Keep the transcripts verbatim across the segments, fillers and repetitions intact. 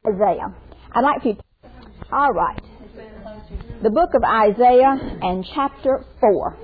Isaiah. I'd like to... All right. The book of Isaiah and chapter four.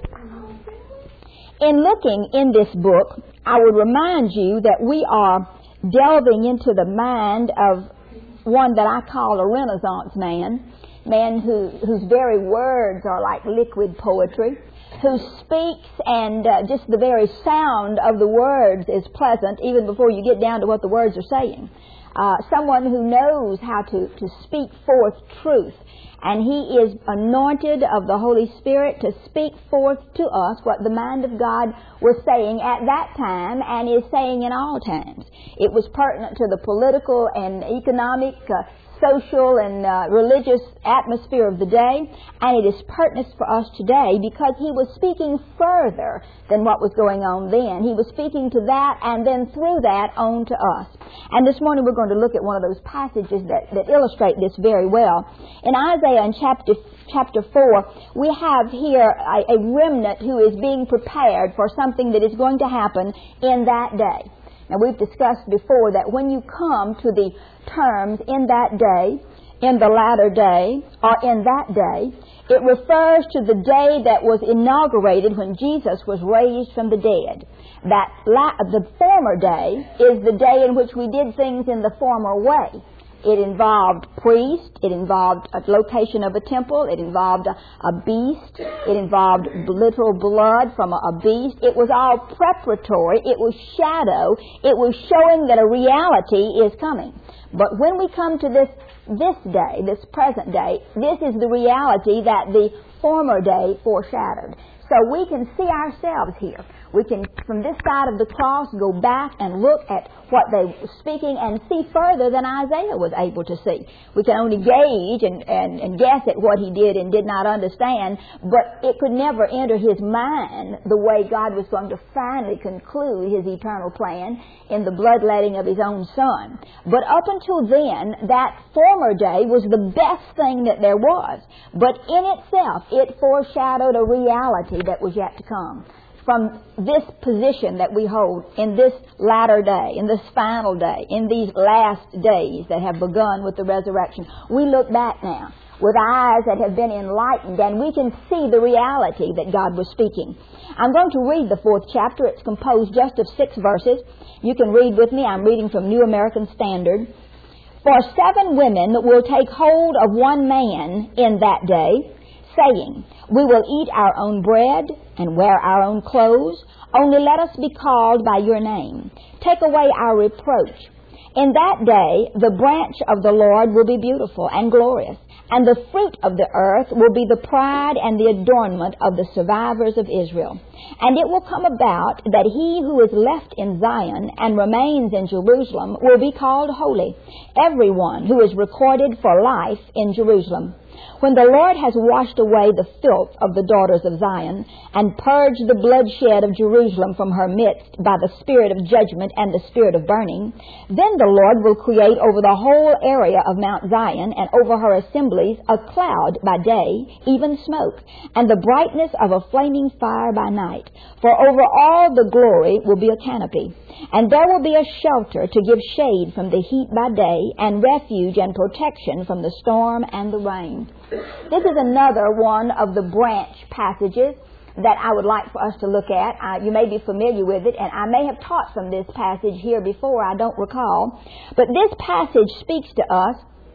In looking in this book, I would remind you that we are delving into the mind of one that I call a Renaissance man, man who, whose very words are like liquid poetry, who speaks and uh, just the very sound of the words is pleasant even before you get down to what the words are saying. Uh, someone who knows how to, to speak forth truth. And he is anointed of the Holy Spirit to speak forth to us what the mind of God was saying at that time and is saying in all times. It was pertinent to the political and economic, uh, social and uh, religious atmosphere of the day, and it is pertinent for us today because he was speaking further than what was going on then. He was speaking to that and then through that on to us. And this morning we're going to look at one of those passages that, that illustrate this very well. In Isaiah in chapter chapter four, we have here a, a remnant who is being prepared for something that is going to happen in that day. Now, we've discussed before that when you come to the terms in that day, in the latter day, or in that day, it refers to the day that was inaugurated when Jesus was raised from the dead. That la- the former day is the day in which we did things in the former way. It involved priests, it involved a location of a temple, it involved a, a beast, it involved literal blood from a, a beast. It was all preparatory, it was shadow, it was showing that a reality is coming. But when we come to this this day, this present day, this is the reality that the former day foreshadowed. So we can see ourselves here. We can, from this side of the cross, go back and look at what they were speaking and see further than Isaiah was able to see. We can only gauge and, and, and guess at what he did and did not understand, but it could never enter his mind the way God was going to finally conclude his eternal plan in the bloodletting of his own Son. But up until then, that former day was the best thing that there was. But in itself, it foreshadowed a reality that was yet to come. From this position that we hold in this latter day, in this final day, in these last days that have begun with the resurrection, we look back now with eyes that have been enlightened and we can see the reality that God was speaking. I'm going to read the fourth chapter. It's composed just of six verses. You can read with me. I'm reading from New American Standard. For seven women will take hold of one man in that day, saying, we will eat our own bread and wear our own clothes. Only let us be called by your name. Take away our reproach. In that day, the branch of the Lord will be beautiful and glorious, and the fruit of the earth will be the pride and the adornment of the survivors of Israel. And it will come about that he who is left in Zion and remains in Jerusalem will be called holy, everyone who is recorded for life in Jerusalem. When the Lord has washed away the filth of the daughters of Zion and purged the bloodshed of Jerusalem from her midst by the spirit of judgment and the spirit of burning, then the Lord will create over the whole area of Mount Zion and over her assemblies a cloud by day, even smoke, and the brightness of a flaming fire by night. For over all the glory will be a canopy, and there will be a shelter to give shade from the heat by day and refuge and protection from the storm and the rain. This is another one of the branch passages that I would like for us to look at. Uh, you may be familiar with it, and I may have taught from this passage here before, I don't recall. But this passage speaks to us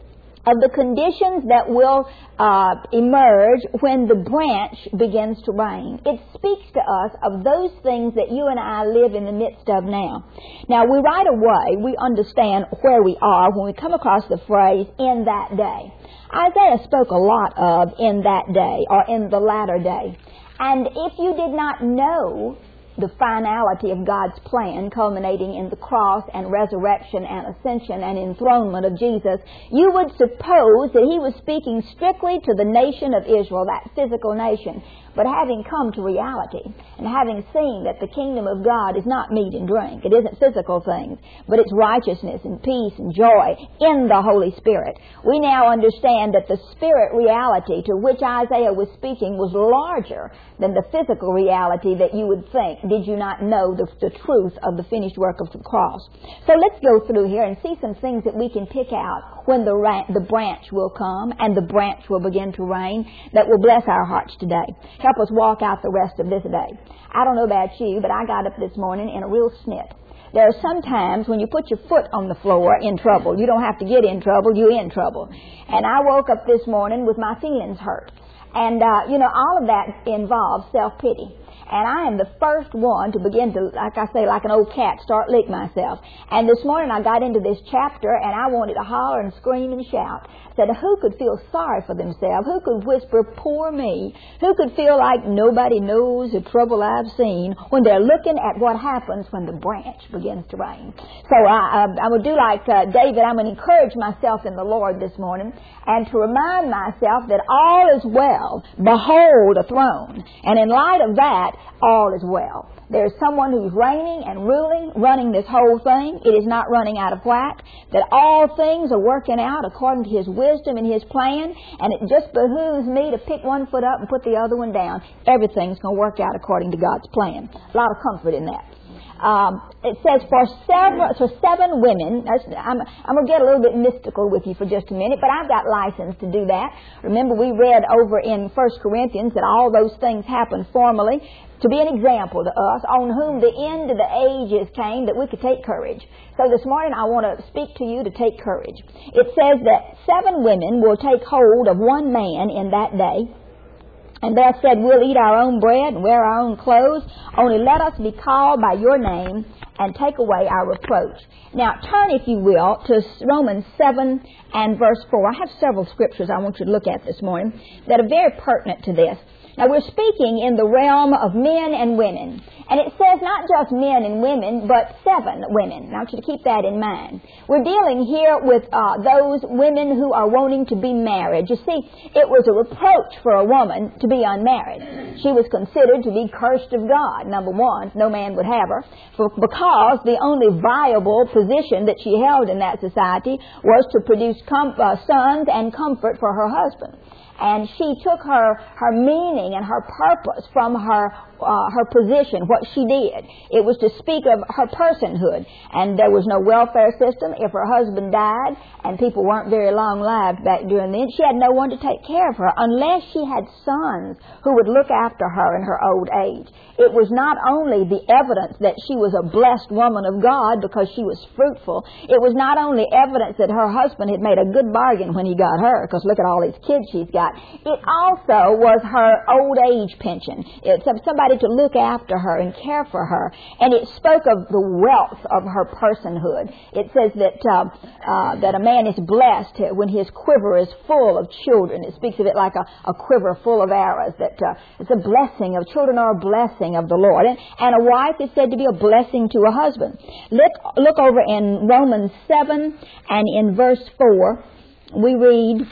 of the conditions that will uh, emerge when the branch begins to reign. It speaks to us of those things that you and I live in the midst of now. Now, we right away, we understand where we are when we come across the phrase, in that day. Isaiah spoke a lot of in that day or in the latter day. And if you did not know the finality of God's plan culminating in the cross and resurrection and ascension and enthronement of Jesus, you would suppose that he was speaking strictly to the nation of Israel, that physical nation. But having come to reality and having seen that the kingdom of God is not meat and drink, it isn't physical things, but it's righteousness and peace and joy in the Holy Spirit, we now understand that the spirit reality to which Isaiah was speaking was larger than the physical reality that you would think did you not know the, the truth of the finished work of the cross? So let's go through here and see some things that we can pick out when the, ra- the branch will come and the branch will begin to reign that will bless our hearts today. Help us walk out the rest of this day. I don't know about you, but I got up this morning in a real snit. There are some times when you put your foot on the floor in trouble. You don't have to get in trouble, you're in trouble. And I woke up this morning with my feelings hurt. And, uh, you know, all of that involves self-pity. And I am the first one to begin to, like I say, like an old cat, start lick myself. And this morning I got into this chapter and I wanted to holler and scream and shout. Said, who could feel sorry for themselves? Who could whisper, poor me? Who could feel like nobody knows the trouble I've seen when they're looking at what happens when the branch begins to reign? So I, I, I would do like uh, David. I'm going to encourage myself in the Lord this morning and to remind myself that all is well. Behold a throne. And in light of that, all is well. There's someone who's reigning and ruling, running this whole thing. It is not running out of whack. That all things are working out according to His wisdom and His plan. And it just behooves me to pick one foot up and put the other one down. Everything's going to work out according to God's plan. A lot of comfort in that. Um, it says for several, so seven women. I'm, I'm going to get a little bit mystical with you for just a minute, but I've got license to do that. Remember, we read over in First Corinthians that all those things happened formally to be an example to us on whom the end of the ages came that we could take courage. So this morning I want to speak to you to take courage. It says that seven women will take hold of one man in that day. And they said, we'll eat our own bread and wear our own clothes. Only let us be called by your name and take away our reproach. Now, turn, if you will, to Romans seven and verse four. I have several scriptures I want you to look at this morning that are very pertinent to this. Now, we're speaking in the realm of men and women. And it says not just men and women, but seven women. I want you to keep that in mind. We're dealing here with uh, those women who are wanting to be married. You see, it was a reproach for a woman to be unmarried. She was considered to be cursed of God. Number one, no man would have her, for, because the only viable position that she held in that society was to produce com- uh, sons and comfort for her husband. And she took her, her meaning and her purpose from her uh, her position, what she did. It was to speak of her personhood. And there was no welfare system. If her husband died, and people weren't very long-lived back during then, she had no one to take care of her unless she had sons who would look after her in her old age. It was not only the evidence that she was a blessed woman of God because she was fruitful. It was not only evidence that her husband had made a good bargain when he got her, because look at all these kids she's got. It also was her old age pension. It's somebody to look after her and care for her. And it spoke of the wealth of her personhood. It says that uh, uh, that a man is blessed when his quiver is full of children. It speaks of it like a, a quiver full of arrows. That uh, it's a blessing of children are a blessing of the Lord. And, and a wife is said to be a blessing to a husband. Look, look over in Romans seven and in verse four, we read,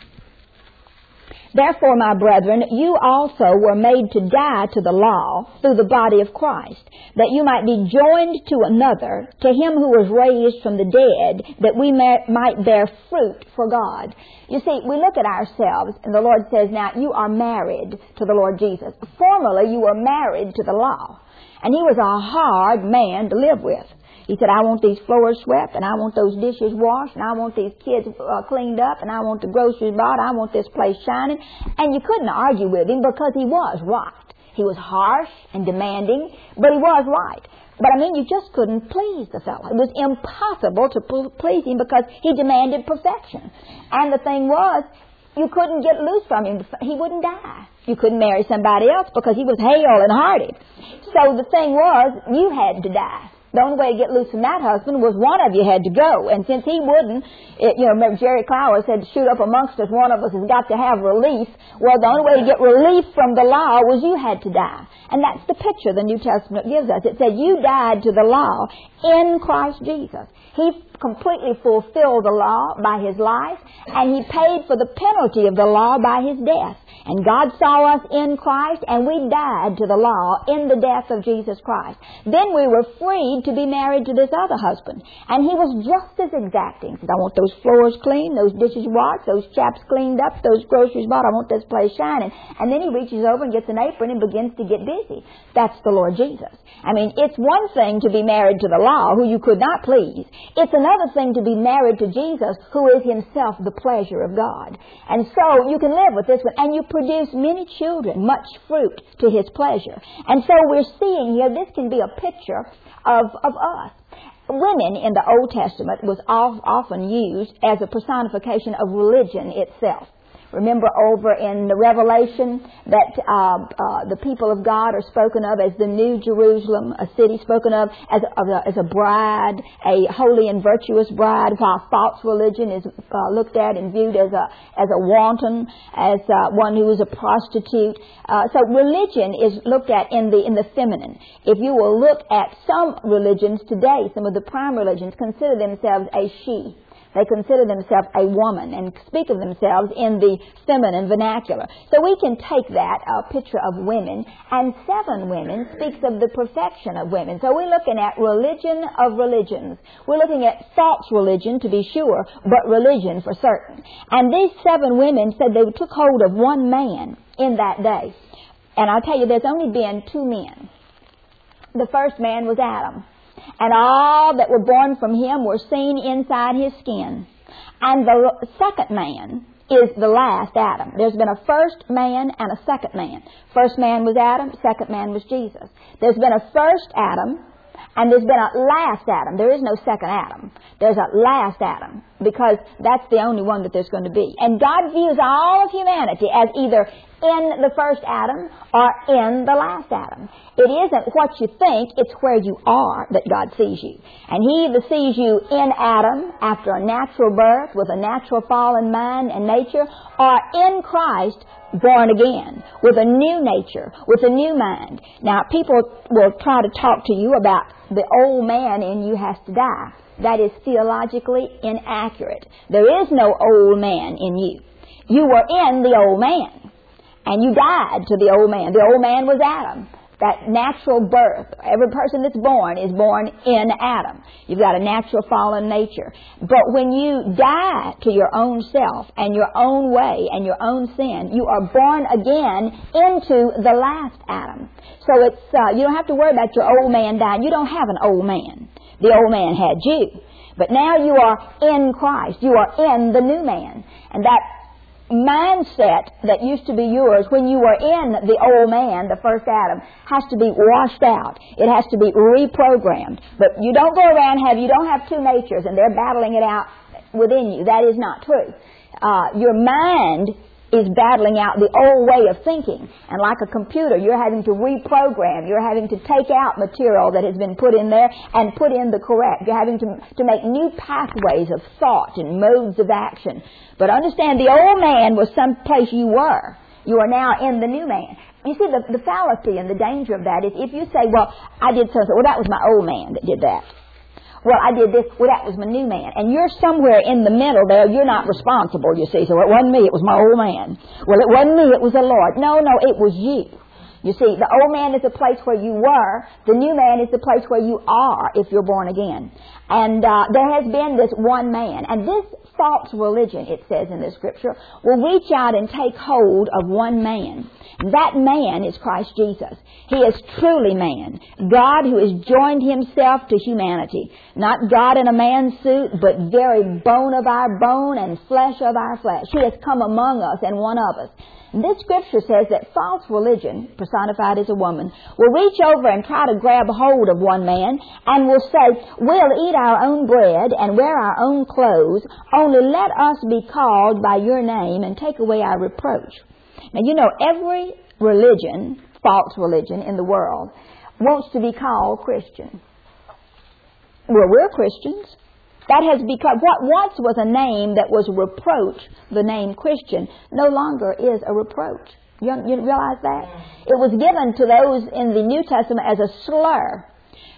therefore, my brethren, you also were made to die to the law through the body of Christ, that you might be joined to another, to him who was raised from the dead, that we may, might bear fruit for God. You see, we look at ourselves, and the Lord says, now, you are married to the Lord Jesus. Formerly, you were married to the law, and he was a hard man to live with. He said, I want these floors swept, and I want those dishes washed, and I want these kids uh, cleaned up, and I want the groceries bought, I want this place shining. And you couldn't argue with him because he was right. He was harsh and demanding, but he was right. But I mean, you just couldn't please the fellow. It was impossible to please him because he demanded perfection. And the thing was, you couldn't get loose from him. He wouldn't die. You couldn't marry somebody else because he was hale and hearty. So the thing was, you had to die. The only way to get loose from that husband was one of you had to go. And since he wouldn't, it, you know, remember Jerry Clower said, shoot up amongst us, one of us has got to have relief. Well, the only way to get relief from the law was you had to die. And that's the picture the New Testament gives us. It said you died to the law in Christ Jesus. He completely fulfilled the law by his life, and he paid for the penalty of the law by his death. And God saw us in Christ, and we died to the law in the death of Jesus Christ. Then we were freed to be married to this other husband. And he was just as exacting. He said, I want those floors clean, those dishes washed, those chaps cleaned up, those groceries bought. I want this place shining. And then he reaches over and gets an apron and begins to get busy. That's the Lord Jesus. I mean, it's one thing to be married to the law, who you could not please. It's another thing to be married to Jesus, who is himself the pleasure of God. And so you can live with this one. And you produce many children, much fruit to his pleasure. And so we're seeing here, this can be a picture of, of us. Women in the Old Testament was often used as a personification of religion itself. Remember over in the Revelation that uh, uh, the people of God are spoken of as the New Jerusalem, a city spoken of as a, as a bride, a holy and virtuous bride, while false religion is uh, looked at and viewed as a as a wanton, as uh, one who is a prostitute. Uh, so religion is looked at in the in the feminine. If you will look at some religions today, some of the prime religions consider themselves a she. They consider themselves a woman and speak of themselves in the feminine vernacular. So we can take that uh, picture of women, and seven women speaks of the perfection of women. So we're looking at religion of religions. We're looking at false religion, to be sure, but religion for certain. And these seven women said they took hold of one man in that day. And I'll tell you, there's only been two men. The first man was Adam. And all that were born from him were seen inside his skin. And the second man is the last Adam. There's been a first man and a second man. First man was Adam, second man was Jesus. There's been a first Adam, and there's been a last Adam. There is no second Adam. There's a last Adam, because that's the only one that there's going to be. And God views all of humanity as either in the first Adam or in the last Adam. It isn't what you think, it's where you are that God sees you. And He either sees you in Adam after a natural birth with a natural fallen mind and nature, or in Christ born again with a new nature, with a new mind. Now, people will try to talk to you about the old man in you has to die. That is theologically inaccurate. There is no old man in you. You were in the old man, and you died to the old man. The old man was Adam. That natural birth. Every person that's born is born in Adam. You've got a natural fallen nature. But when you die to your own self and your own way and your own sin, you are born again into the last Adam. So it's uh, you don't have to worry about your old man dying. You don't have an old man. The old man had you. But now you are in Christ. You are in the new man. And that mindset that used to be yours when you were in the old man, the first Adam, has to be washed out. It has to be reprogrammed. But you don't go around have you don't have two natures and they're battling it out within you. That is not true. Uh, your mind is battling out the old way of thinking. And like a computer, you're having to reprogram. You're having to take out material that has been put in there and put in the correct. You're having to, to make new pathways of thought and modes of action. But understand, the old man was some place you were. You are now in the new man. You see, the, the fallacy and the danger of that is if you say, well, I did something, well, that was my old man that did that. Well, I did this. Well, that was my new man. And you're somewhere in the middle there. You're not responsible, you see. So it wasn't me. It was my old man. Well, it wasn't me. It was the Lord. No, no, it was you. You see, the old man is a place where you were. The new man is the place where you are if you're born again. And uh, there has been this one man. And this false religion, it says in the Scripture, will reach out and take hold of one man. That man is Christ Jesus. He is truly man. God who has joined himself to humanity. Not God in a man's suit, but very bone of our bone and flesh of our flesh. He has come among us and one of us. This Scripture says that false religion, personified as a woman, will reach over and try to grab hold of one man and will say, we'll eat our own bread and wear our own clothes, only let us be called by your name and take away our reproach. Now, you know, every religion, false religion in the world, wants to be called Christian. Well, we're Christians. That has become, what once was a name that was a reproach, the name Christian, no longer is a reproach. You, you realize that? It was given to those in the New Testament as a slur.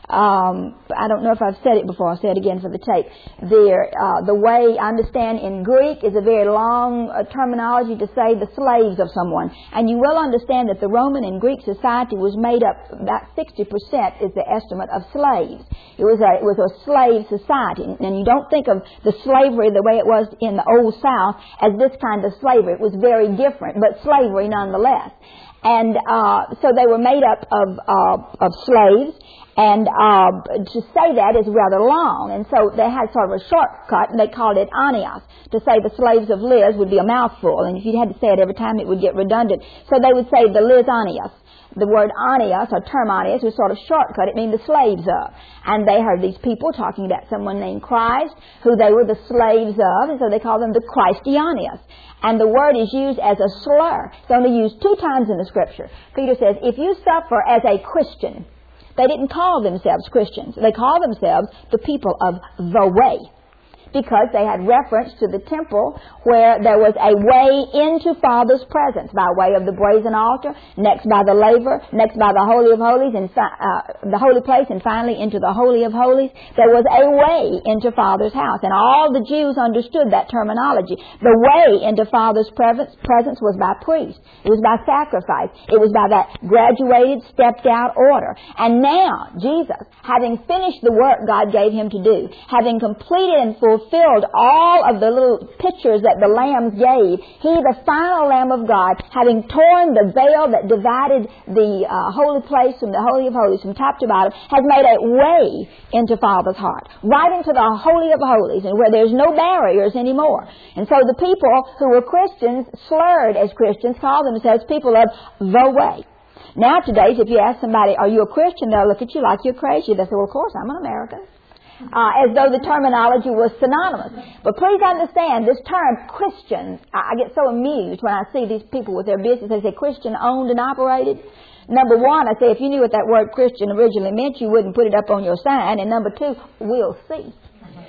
Um, I don't know if I've said it before. I'll say it again for the tape. There, uh, the way I understand in Greek is a very long uh, terminology to say the slaves of someone. And you will understand that the Roman and Greek society was made up, about sixty percent is the estimate of slaves. It was a, it was a slave society. And you don't think of the slavery the way it was in the Old South as this kind of slavery. It was very different, but slavery nonetheless. And uh, so they were made up of uh, of slaves, and uh, to say that is rather long. And so they had sort of a shortcut, and they called it anios. To say the slaves of Liz would be a mouthful, and if you had to say it every time, it would get redundant. So they would say the Liz anios. The word anios, or term anios, was sort of shortcut. It means the slaves of. And they heard these people talking about someone named Christ, who they were the slaves of, and so they called them the Christianios. And the word is used as a slur. It's only used two times in the Scripture. Peter says, if you suffer as a Christian, they didn't call themselves Christians. They called themselves the people of the way, because they had reference to the temple where there was a way into Father's presence by way of the brazen altar, next by the laver, next by the Holy of Holies, and uh, the holy place, and finally into the Holy of Holies. There was a way into Father's house, and all the Jews understood that terminology. The way into Father's presence was by priest. It was by sacrifice. It was by that graduated, stepped-out order. And now, Jesus, having finished the work God gave him to do, having completed and fulfilled Filled all of the little pictures that the lambs gave, he, the final Lamb of God, having torn the veil that divided the uh, holy place from the Holy of Holies, from top to bottom, has made a way into Father's heart, right into the Holy of Holies, and where there's no barriers anymore. And so the people who were Christians, slurred as Christians, called themselves people of the way. Now, today, if you ask somebody, are you a Christian? They'll look at you like you're crazy. They'll say, well, of course, I'm an American. Uh, as though the terminology was synonymous. But please understand, this term Christian, I, I get so amused when I see these people with their business. They say Christian owned and operated. Number one, I say if you knew what that word Christian originally meant, you wouldn't put it up on your sign. And number two, we'll see.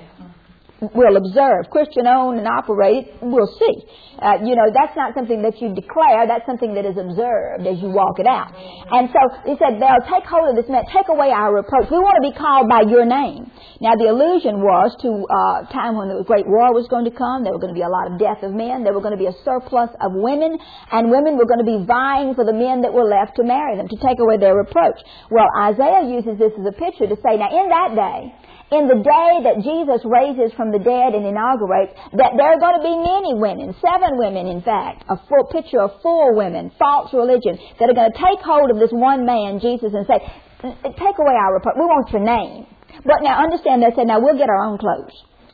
We'll observe. Christian owned and operated, we'll see. Uh, you know, that's not something that you declare. That's something that is observed as you walk it out. And so he said, they'll take hold of this man, take away our reproach. We want to be called by your name. Now, the allusion was to a uh, time when the great war was going to come. There were going to be a lot of death of men. There were going to be a surplus of women. And women were going to be vying for the men that were left to marry them, to take away their reproach. Well, Isaiah uses this as a picture to say, now, in that day, in the day that Jesus raises from the dead and inaugurates, that there are going to be many women, seven women in fact, a full picture of four women, false religion, that are going to take hold of this one man, Jesus, and say, take away our reproach. We want your name. But now understand, they said, now we'll get our own clothes.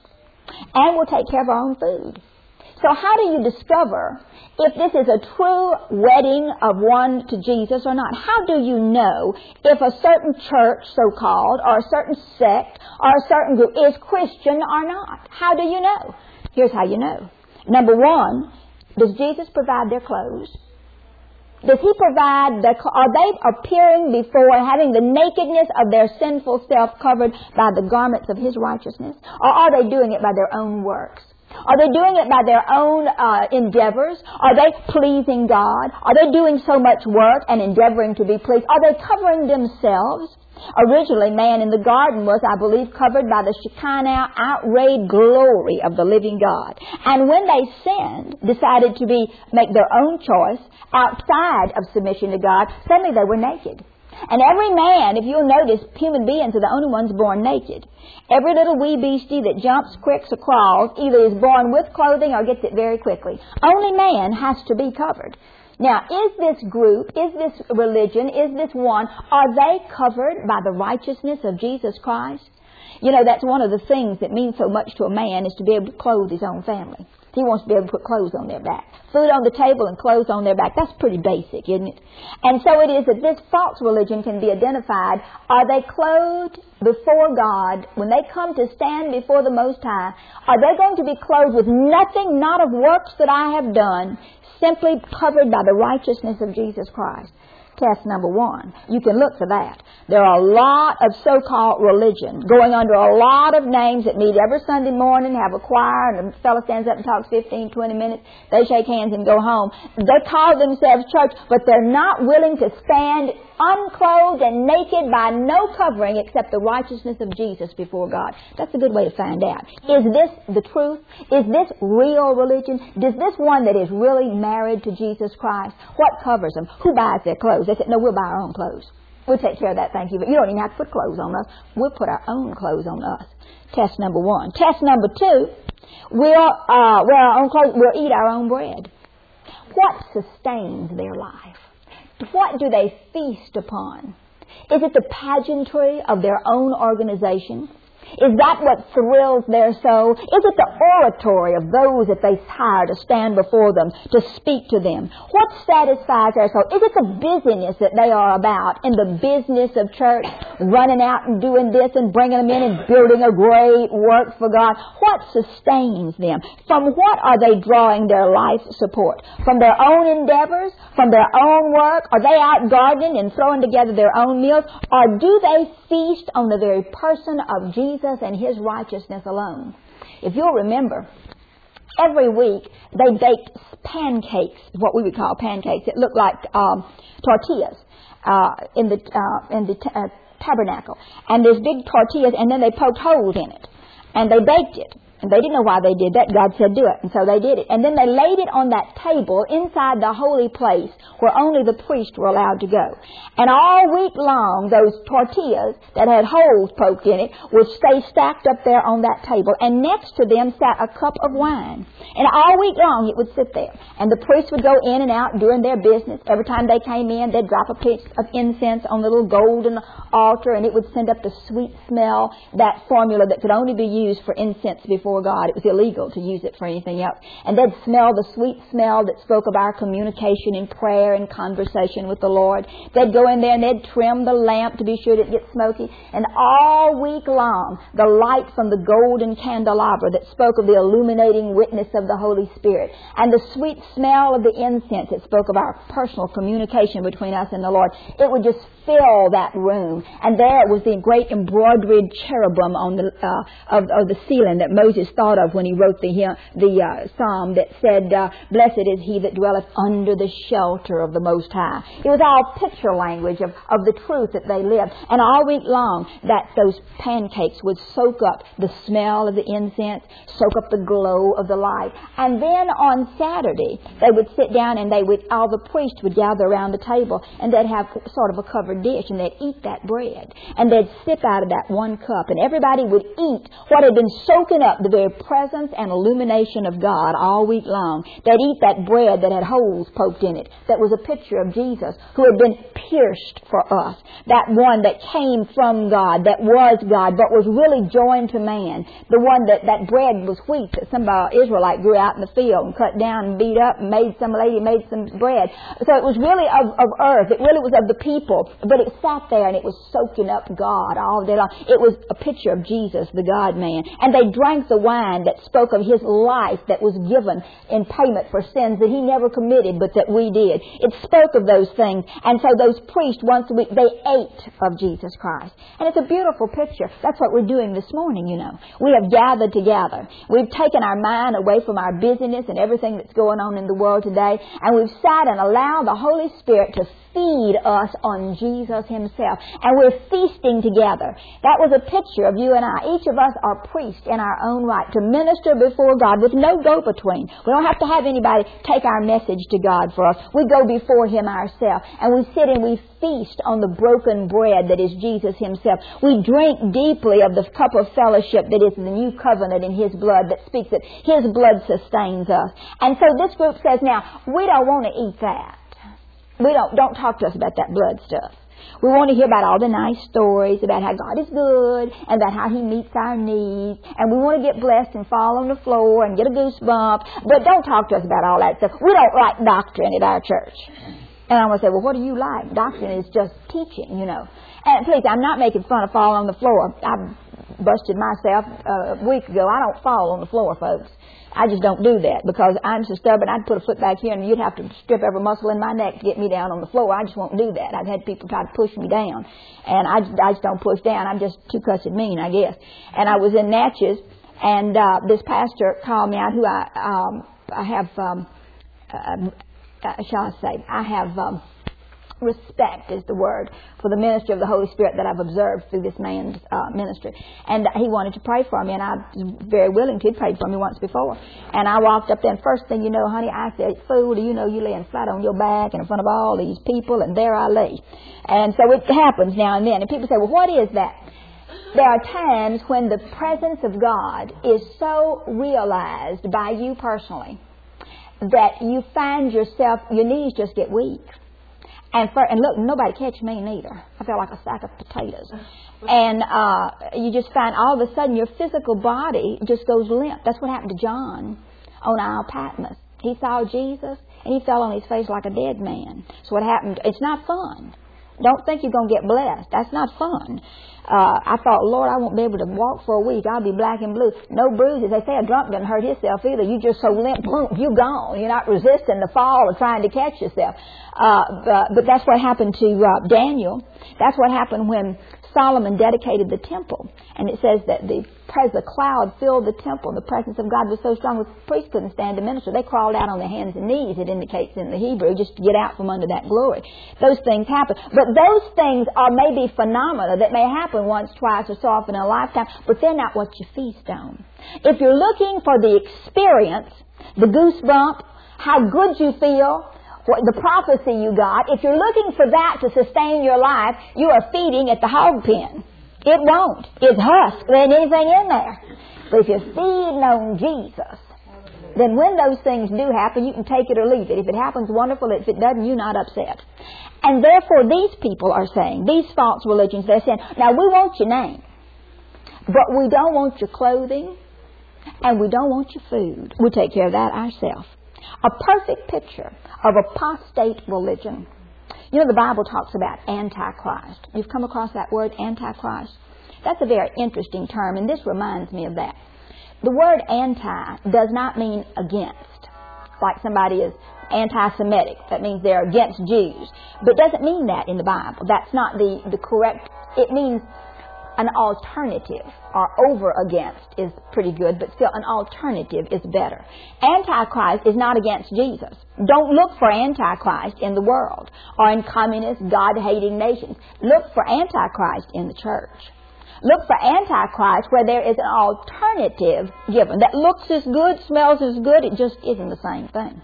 And we'll take care of our own food. So how do you discover if this is a true wedding of one to Jesus or not? How do you know if a certain church, so-called, or a certain sect, or a certain group is Christian or not? How do you know? Here's how you know. Number one, does Jesus provide their clothes? Does he provide the, are they appearing before, having the nakedness of their sinful self covered by the garments of his righteousness? Or are they doing it by their own works? Are they doing it by their own uh, endeavors? Are they pleasing God? Are they doing so much work and endeavoring to be pleased? Are they covering themselves? Originally, man in the garden was, I believe, covered by the Shekinah outrayed glory of the living God. And when they sinned, decided to be make their own choice outside of submission to God, suddenly they were naked. And every man, if you'll notice, human beings are the only ones born naked. Every little wee beastie that jumps, quicks, or crawls either is born with clothing or gets it very quickly. Only man has to be covered. Now, is this group, is this religion, is this one, are they covered by the righteousness of Jesus Christ? You know, that's one of the things that means so much to a man, is to be able to clothe his own family. He wants to be able to put clothes on their back. Food on the table and clothes on their back. That's pretty basic, isn't it? And so it is that this false religion can be identified. Are they clothed before God when they come to stand before the Most High? Are they going to be clothed with nothing, not of works that I have done, simply covered by the righteousness of Jesus Christ? Test number one. You can look for that. There are a lot of so-called religion going under a lot of names that meet every Sunday morning, have a choir, and the fellow stands up and talks fifteen, twenty minutes. They shake hands and go home. They call themselves church, but they're not willing to stand unclothed and naked by no covering except the righteousness of Jesus before God. That's a good way to find out. Is this the truth? Is this real religion? Is this one that is really married to Jesus Christ? What covers them? Who buys their clothes? They said, no, we'll buy our own clothes. We'll take care of that, thank you. But you don't even have to put clothes on us. We'll put our own clothes on us. Test number one. Test number two, we'll uh, wear our own clothes. We'll eat our own bread. What sustains their life? What do they feast upon? Is it the pageantry of their own organization? Is that what thrills their soul? Is it the oratory of those that they hire to stand before them, to speak to them? What satisfies their soul? Is it the busyness that they are about in the business of church, running out and doing this and bringing them in and building a great work for God? What sustains them? From what are they drawing their life support? From their own endeavors? From their own work? Are they out gardening and throwing together their own meals? Or do they feast on the very person of Jesus and His righteousness alone? If you'll remember, every week they baked pancakes, what we would call pancakes. It looked like um, tortillas uh, in the uh, in the t- uh, tabernacle. And there's big tortillas, and then they poked holes in it. And they baked it. And they didn't know why they did that. God said do it. And so they did it. And then they laid it on that table inside the holy place where only the priests were allowed to go. And all week long, those tortillas that had holes poked in it would stay stacked up there on that table. And next to them sat a cup of wine. And all week long it would sit there. And the priests would go in and out doing their business. Every time they came in, they'd drop a piece of incense on the little golden altar, and it would send up the sweet smell, that formula that could only be used for incense before God. It was illegal to use it for anything else. And they'd smell the sweet smell that spoke of our communication in prayer and conversation with the Lord. They'd go in there and they'd trim the lamp to be sure it gets smoky. And all week long, the light from the golden candelabra that spoke of the illuminating witness of the Holy Spirit, and the sweet smell of the incense that spoke of our personal communication between us and the Lord, it would just fill that room. And there was the great embroidered cherubim on the uh, of, of the ceiling that Moses thought of when he wrote the the uh, psalm that said, uh, "Blessed is he that dwelleth under the shelter of the Most High." It was all picture language of, of the truth that they lived. And all week long, that those pancakes would soak up the smell of the incense, soak up the glow of the light. And then on Saturday, they would sit down and they would all the priests would gather around the table, and they'd have sort of a covered dish, and they'd eat that bread, and they'd sip out of that one cup, and everybody would eat what had been soaking up the very presence and illumination of God all week long. They'd eat that bread that had holes poked in it, that was a picture of Jesus, who had been pierced for us, that one that came from God, that was God, but was really joined to man, the one that, that bread was wheat that some uh, Israelite grew out in the field and cut down and beat up and made some lady made some bread. So it was really of, of earth, it really was of the people, but it sat there and it was soaking up God all day long. It was a picture of Jesus, the God-man. And they drank the wine that spoke of His life that was given in payment for sins that He never committed, but that we did. It spoke of those things. And so those priests, once a week, they ate of Jesus Christ. And it's a beautiful picture. That's what we're doing this morning, you know. We have gathered together. We've taken our mind away from our busyness and everything that's going on in the world today, and we've sat and allowed the Holy Spirit to feed us on Jesus Himself. And we're feasting together. That was a picture of you and I. Each of us are priests in our own right to minister before God with no go-between. We don't have to have anybody take our message to God for us. We go before Him ourselves, and we sit and we feast on the broken bread that is Jesus Himself. We drink deeply of the cup of fellowship that is the new covenant in His blood, that speaks that His blood sustains us. And so this group says, now, we don't want to eat that. We don't, don't talk to us about that blood stuff. We want to hear about all the nice stories about how God is good and about how He meets our needs. And we want to get blessed and fall on the floor and get a goosebump. But don't talk to us about all that stuff. We don't like doctrine at our church. And I'm going to say, well, what do you like? Doctrine is just teaching, you know. And please, I'm not making fun of falling on the floor. I've busted myself uh, a week ago. I don't fall on the floor, folks. I just don't do that because I'm so stubborn. I'd put a foot back here and you'd have to strip every muscle in my neck to get me down on the floor. I just won't do that. I've had people try to push me down, and I just, I just don't push down. I'm just too cussed mean, I guess. And I was in Natchez, and uh, this pastor called me out, who I um, I have, um, uh, uh, shall I say, I have um, respect is the word for the ministry of the Holy Spirit that I've observed through this man's uh, ministry. And he wanted to pray for me, and I was very willing to. He'd prayed for me once before. And I walked up there, and first thing you know, honey, I said, fool, do you know you laying flat on your back in front of all these people? And there I lay. And so it happens now and then. And people say, well, what is that? There are times when the presence of God is so realized by you personally that you find yourself, your knees just get weak. And for, and look, nobody catch me neither. I felt like a sack of potatoes. And uh, you just find all of a sudden your physical body just goes limp. That's what happened to John on Isle Patmos. He saw Jesus and he fell on his face like a dead man. So what happened? It's not fun. Don't think you're going to get blessed. That's not fun. Uh, I thought, Lord, I won't be able to walk for a week. I'll be black and blue. No bruises. They say a drunk doesn't hurt himself either. You just so limp, boom, you're gone. You're not resisting the fall or trying to catch yourself. Uh, but, but that's what happened to uh, Daniel. That's what happened when Solomon dedicated the temple. And it says that the the cloud filled the temple. The presence of God was so strong the priests couldn't stand to minister. They crawled out on their hands and knees, it indicates in the Hebrew, just to get out from under that glory. Those things happen. But those things are maybe phenomena that may happen once, twice, or so often in a lifetime, but they're not what you feast on. If you're looking for the experience, the goosebump, how good you feel, what the prophecy you got, if you're looking for that to sustain your life, you are feeding at the hog pen. It won't. It's husk. There ain't anything in there. But if you're feeding on Jesus, then when those things do happen, you can take it or leave it. If it happens, wonderful. If it doesn't, you're not upset. And therefore, these people are saying, these false religions, they're saying, now we want your name, but we don't want your clothing, and we don't want your food. We'll take care of that ourselves. A perfect picture of apostate religion. You know, the Bible talks about Antichrist. You've come across that word, Antichrist? That's a very interesting term, and this reminds me of that. The word anti does not mean against, like somebody is anti-Semitic. That means they're against Jews. But it doesn't mean that in the Bible. That's not the, the correct... It means an alternative, or over against is pretty good, but still an alternative is better. Antichrist is not against Jesus. Don't look for Antichrist in the world or in communist, God-hating nations. Look for Antichrist in the church. Look for Antichrist where there is an alternative given that looks as good, smells as good, it just isn't the same thing.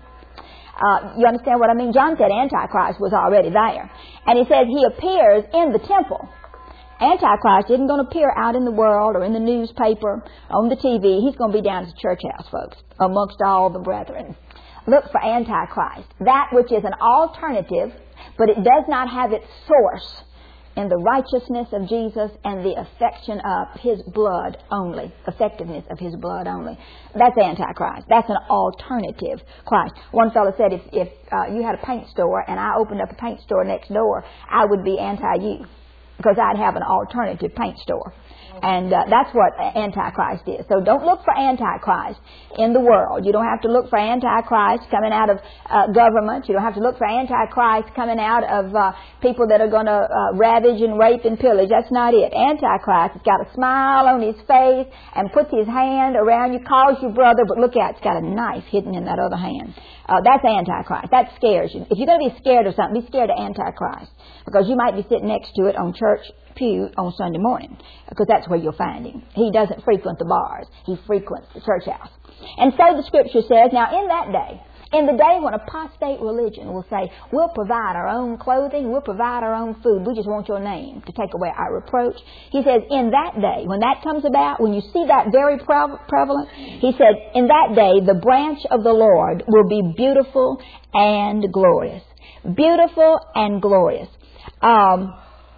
Uh, you understand what I mean? John said Antichrist was already there. And he says he appears in the temple. Antichrist isn't going to appear out in the world or in the newspaper, on the T V. He's going to be down at the church house, folks, amongst all the brethren. Look for Antichrist, that which is an alternative, but it does not have its source in the righteousness of Jesus and the affection of His blood only, effectiveness of His blood only. That's Antichrist. That's an alternative Christ. One fellow said if, if uh, you had a paint store and I opened up a paint store next door, I would be anti-you, because I'd have an alternative paint store. And uh, that's what Antichrist is. So don't look for Antichrist in the world. You don't have to look for Antichrist coming out of uh, government. You don't have to look for Antichrist coming out of uh, people that are going to uh, ravage and rape and pillage. That's not it. Antichrist has got a smile on his face and puts his hand around you, calls you brother, but look out, it's got a knife hidden in that other hand. Uh, that's Antichrist. That scares you. If you're going to be scared of something, be scared of Antichrist, because you might be sitting next to it on church pew on Sunday morning, because that's where you'll find him. He doesn't frequent the bars. He frequents the church house. And so the Scripture says, now in that day, in the day when apostate religion will say, we'll provide our own clothing, we'll provide our own food, we just want your name to take away our reproach. He says, in that day, when that comes about, when you see that very prevalent, he said, in that day, the branch of the Lord will be beautiful and glorious. Beautiful and glorious. Um,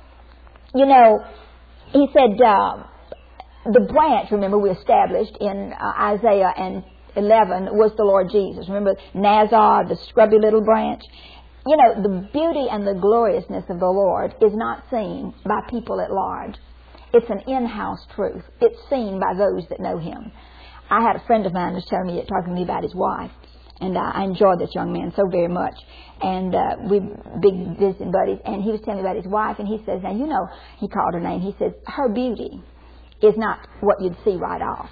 you know, he said, uh, the branch, remember, we established in uh, Isaiah and eleven was the Lord Jesus. Remember Nazar, the scrubby little branch? You know, the beauty and the gloriousness of the Lord is not seen by people at large. It's an in-house truth. It's seen by those that know Him. I had a friend of mine who was telling me, talking to me about his wife, and uh, I enjoyed this young man so very much. And uh, we big visiting buddies, and he was telling me about his wife, and he says, now you know, he called her name. He says, her beauty is not what you'd see right off.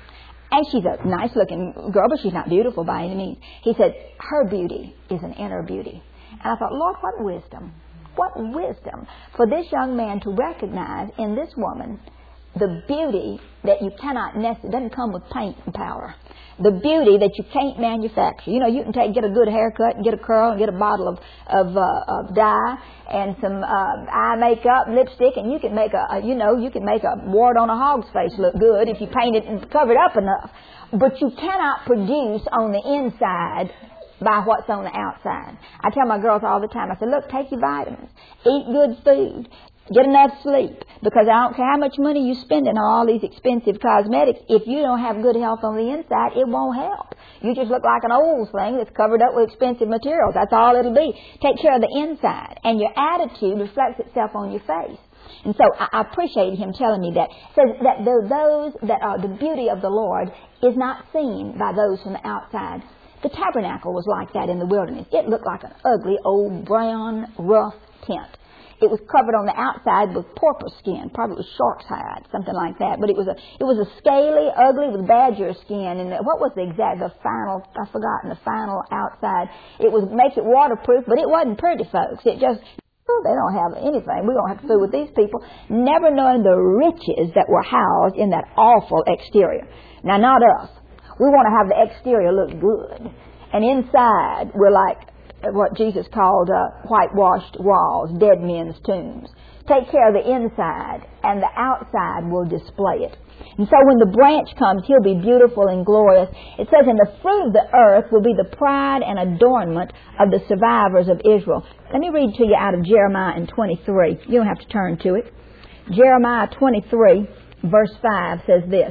And she's a nice-looking girl, but she's not beautiful by any means. He said, her beauty is an inner beauty. And I thought, Lord, what wisdom. What wisdom for this young man to recognize in this woman the beauty that you cannot necessarily, doesn't come with paint and powder. The beauty that you can't manufacture. You know, you can take, get a good haircut and get a curl and get a bottle of, of, uh, of dye and some uh, eye makeup, lipstick, and you can make a, a, you know, you can make a wart on a hog's face look good if you paint it and cover it up enough. But you cannot produce on the inside by what's on the outside. I tell my girls all the time, I say, look, take your vitamins, eat good food, get enough sleep, because I don't care how much money you spend on all these expensive cosmetics. If you don't have good health on the inside, it won't help. You just look like an old thing that's covered up with expensive materials. That's all it'll be. Take care of the inside, and your attitude reflects itself on your face. And so I appreciated him telling me that. So that those that are the beauty of the Lord is not seen by those from the outside. The tabernacle was like that in the wilderness. It looked like an ugly old brown rough tent. It was covered on the outside with porpoise skin, probably with shark's hide, something like that. But it was a it was a scaly, ugly with badger skin. And what was the exact, the final, I've forgotten, the final outside. It was make it waterproof, but it wasn't pretty, folks. It just, oh, they don't have anything. We don't have to fool with these people. Never knowing the riches that were housed in that awful exterior. Now, not us. We want to have the exterior look good. And inside, we're like what Jesus called uh, whitewashed walls, dead men's tombs. Take care of the inside, and the outside will display it. And so when the branch comes, he'll be beautiful and glorious. It says, and the fruit of the earth will be the pride and adornment of the survivors of Israel. Let me read to you out of Jeremiah in twenty-three. You don't have to turn to it. Jeremiah twenty-three, verse five says this.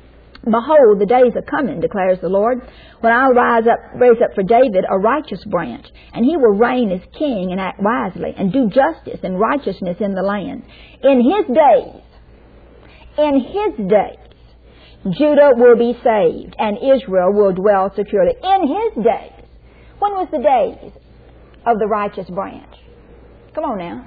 Behold, the days are coming, declares the Lord, when I'll rise up, raise up for David a righteous branch, and he will reign as king and act wisely, and do justice and righteousness in the land. In his days, in his days, Judah will be saved, and Israel will dwell securely. In his days. When was the days of the righteous branch? Come on now.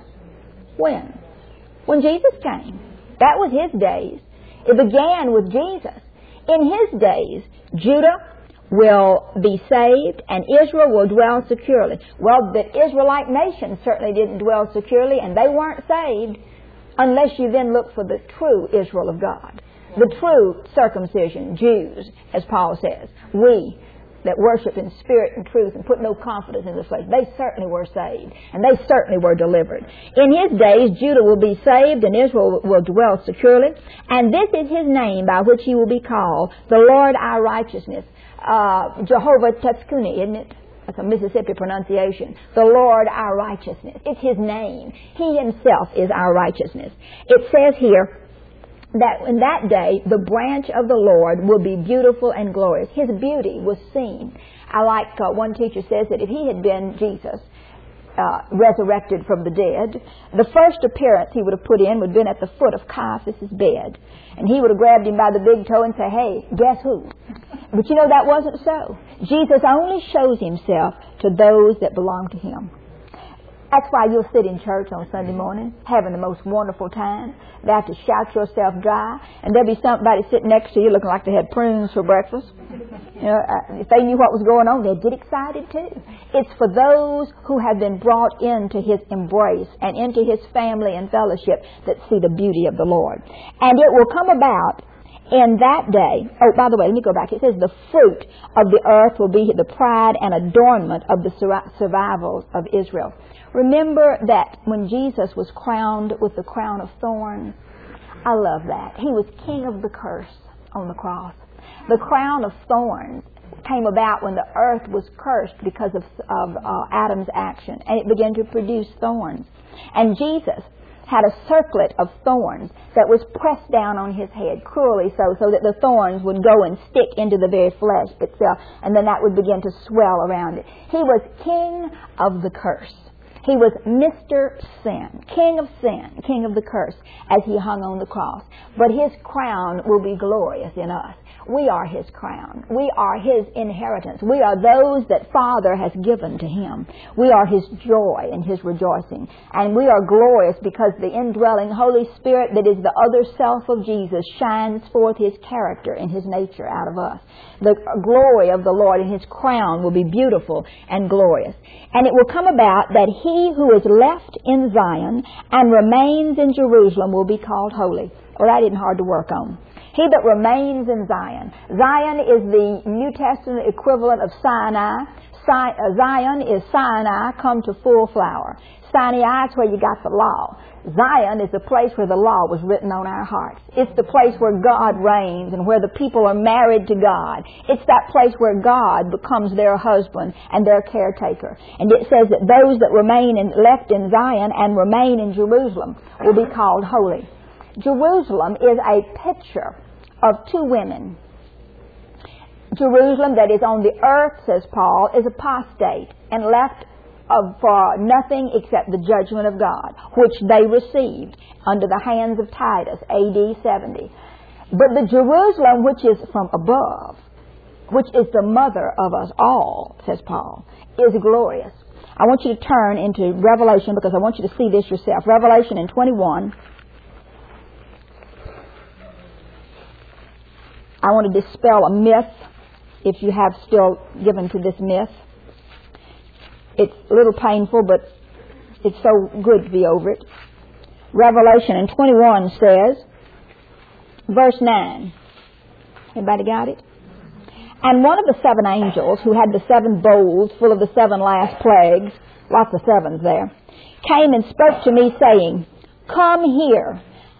When? When Jesus came. That was his days. It began with Jesus. In his days, Judah will be saved and Israel will dwell securely. Well, the Israelite nation certainly didn't dwell securely, and they weren't saved unless you then look for the true Israel of God. The true circumcision, Jews, as Paul says. We that worship in spirit and truth and put no confidence in the flesh, they certainly were saved, and they certainly were delivered. In his days, Judah will be saved, and Israel will dwell securely. And this is his name by which he will be called, the Lord our righteousness. Uh, Jehovah Teskuni, isn't it? That's a Mississippi pronunciation. The Lord our righteousness. It's his name. He himself is our righteousness. It says here, that in that day, the branch of the Lord will be beautiful and glorious. His beauty was seen. I like, uh, one teacher says that if he had been Jesus, uh, resurrected from the dead, the first appearance he would have put in would have been at the foot of Caiaphas' bed. And he would have grabbed him by the big toe and say, hey, guess who? But you know, that wasn't so. Jesus only shows himself to those that belong to him. That's why you'll sit in church on Sunday morning, having the most wonderful time. They have to shout yourself dry, and there'll be somebody sitting next to you looking like they had prunes for breakfast. You know, uh, if they knew what was going on, they'd get excited too. It's for those who have been brought into his embrace and into his family and fellowship that see the beauty of the Lord. And it will come about in that day. Oh, by the way, let me go back. It says the fruit of the earth will be the pride and adornment of the survivals of Israel. Remember that when Jesus was crowned with the crown of thorns, I love that. He was king of the curse on the cross. The crown of thorns came about when the earth was cursed because of, of uh, Adam's action, and it began to produce thorns. And Jesus had a circlet of thorns that was pressed down on his head, cruelly so, so that the thorns would go and stick into the very flesh itself, and then that would begin to swell around it. He was king of the curse. He was Mister Sin, King of sin, King of the curse, as he hung on the cross. But his crown will be glorious in us. We are his crown. We are his inheritance. We are those that Father has given to him. We are his joy and his rejoicing. And we are glorious because the indwelling Holy Spirit that is the other self of Jesus shines forth his character and his nature out of us. The glory of the Lord and his crown will be beautiful and glorious. And it will come about that he who is left in Zion and remains in Jerusalem will be called holy. Well, that isn't hard to work on. He that remains in Zion. Zion is the New Testament equivalent of Sinai. Zion is Sinai come to full flower. Sinai is where you got the law. Zion is the place where the law was written on our hearts. It's the place where God reigns and where the people are married to God. It's that place where God becomes their husband and their caretaker. And it says that those that remain in, left in Zion and remain in Jerusalem will be called holy. Jerusalem is a picture of two women. Jerusalem that is on the earth, says Paul, is apostate and left of, for nothing except the judgment of God, which they received under the hands of Titus, A D seventy. But the Jerusalem which is from above, which is the mother of us all, says Paul, is glorious. I want you to turn into Revelation because I want you to see this yourself. Revelation in twenty-one. I want to dispel a myth, if you have still given to this myth. It's a little painful, but it's so good to be over it. Revelation in twenty-one says, verse nine. Everybody got it? And one of the seven angels, who had the seven bowls full of the seven last plagues, lots of sevens there, came and spoke to me, saying, Come here.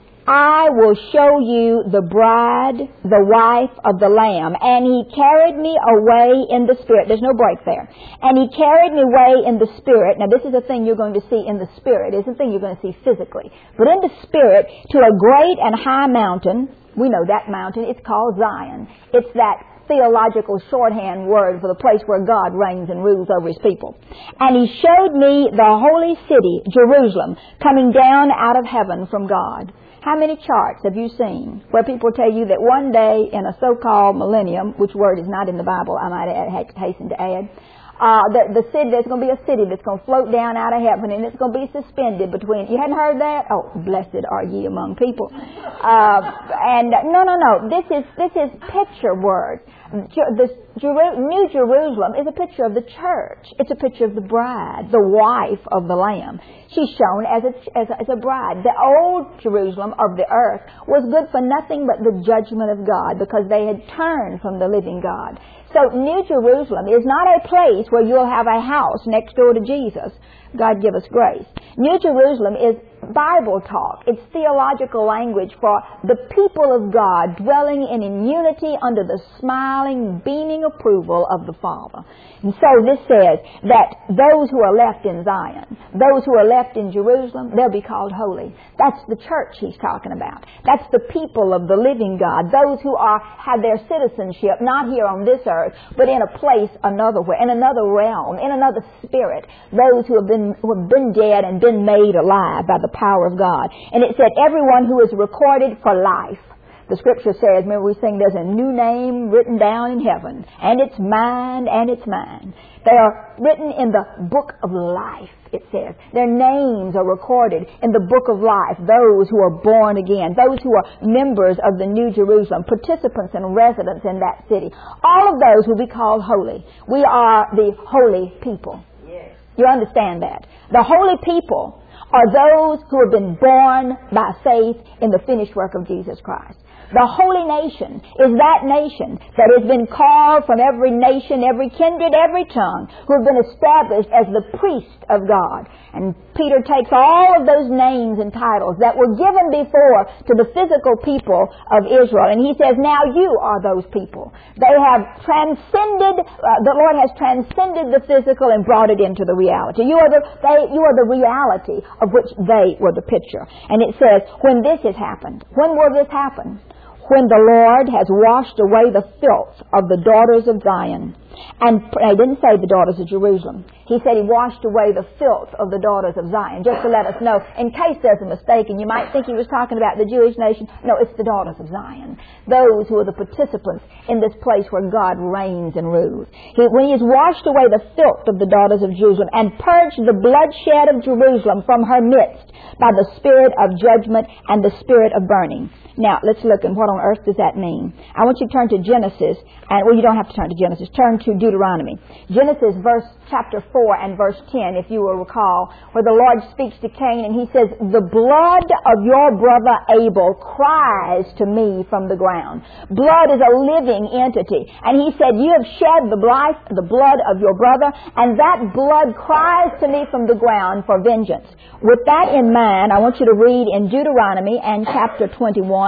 I will show you the bride, the wife of the Lamb. And he carried me away in the Spirit. There's no break there. And he carried me away in the Spirit. Now this is a thing you're going to see in the Spirit. It's a thing you're going to see physically. But in the Spirit, to a great and high mountain. We know that mountain. It's called Zion. It's that theological shorthand word for the place where God reigns and rules over his people. And he showed me the holy city, Jerusalem, coming down out of heaven from God. How many charts have you seen where people tell you that one day in a so-called millennium, which word is not in the Bible, I might add, hasten to add, uh, the, the city, there's going to be a city that's going to float down out of heaven and it's going to be suspended between, you hadn't heard that? Oh, blessed are ye among people. Uh, and no, no, no, this is, this is picture words. The New Jerusalem is a picture of the church. It's a picture of the bride, the wife of the Lamb. She's shown as a, as a, as a bride. The old Jerusalem of the earth was good for nothing but the judgment of God because they had turned from the living God. So New Jerusalem is not a place where you'll have a house next door to Jesus. God give us grace. New Jerusalem is Bible talk. It's theological language for the people of God dwelling in unity under the smiling, beaming approval of the Father. And so this says that those who are left in Zion, those who are left in Jerusalem, they'll be called holy. That's the church he's talking about. That's the people of the living God, those who are have their citizenship not here on this earth, but in a place another way, in another realm, in another spirit. Those who have been who have been dead and been made alive by the power of God. And it said everyone who is recorded for life. The scripture says, remember we sing, there's a new name written down in heaven, and it's mine, and it's mine. They are written in the book of life, it says. Their names are recorded in the book of life, those who are born again, those who are members of the New Jerusalem, participants and residents in that city. All of those will be called holy. We are the holy people. Yes. You understand that? The holy people are those who have been born by faith in the finished work of Jesus Christ. The holy nation is that nation that has been called from every nation, every kindred, every tongue, who have been established as the priest of God. And Peter takes all of those names and titles that were given before to the physical people of Israel, and he says, now you are those people. They have transcended, uh, the Lord has transcended the physical and brought it into the reality. You are the, they, you are the reality of which they were the picture. And it says, when this has happened, when will this happen? When the Lord has washed away the filth of the daughters of Zion And he didn't say the daughters of Jerusalem. He said he washed away the filth of the daughters of Zion, just to let us know, in case there's a mistake and you might think he was talking about the Jewish nation. No, it's the daughters of Zion, those who are the participants in this place where God reigns and rules. He, when he has washed away the filth of the daughters of Jerusalem and purged the bloodshed of Jerusalem from her midst by the spirit of judgment and the spirit of burning. Now, let's look at what on earth does that mean. I want you to turn to Genesis, and well, you don't have to turn to Genesis. Turn to Deuteronomy. Genesis, verse chapter four and verse ten, if you will recall, where the Lord speaks to Cain, and he says, "The blood of your brother Abel cries to me from the ground." Blood is a living entity, and he said, "You have shed the life, the blood of your brother, and that blood cries to me from the ground for vengeance." With that in mind, I want you to read in Deuteronomy and chapter twenty-one.